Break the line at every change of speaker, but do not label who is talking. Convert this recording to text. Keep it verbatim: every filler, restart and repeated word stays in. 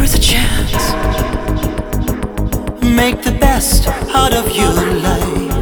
is a chance. Make the best out of your life.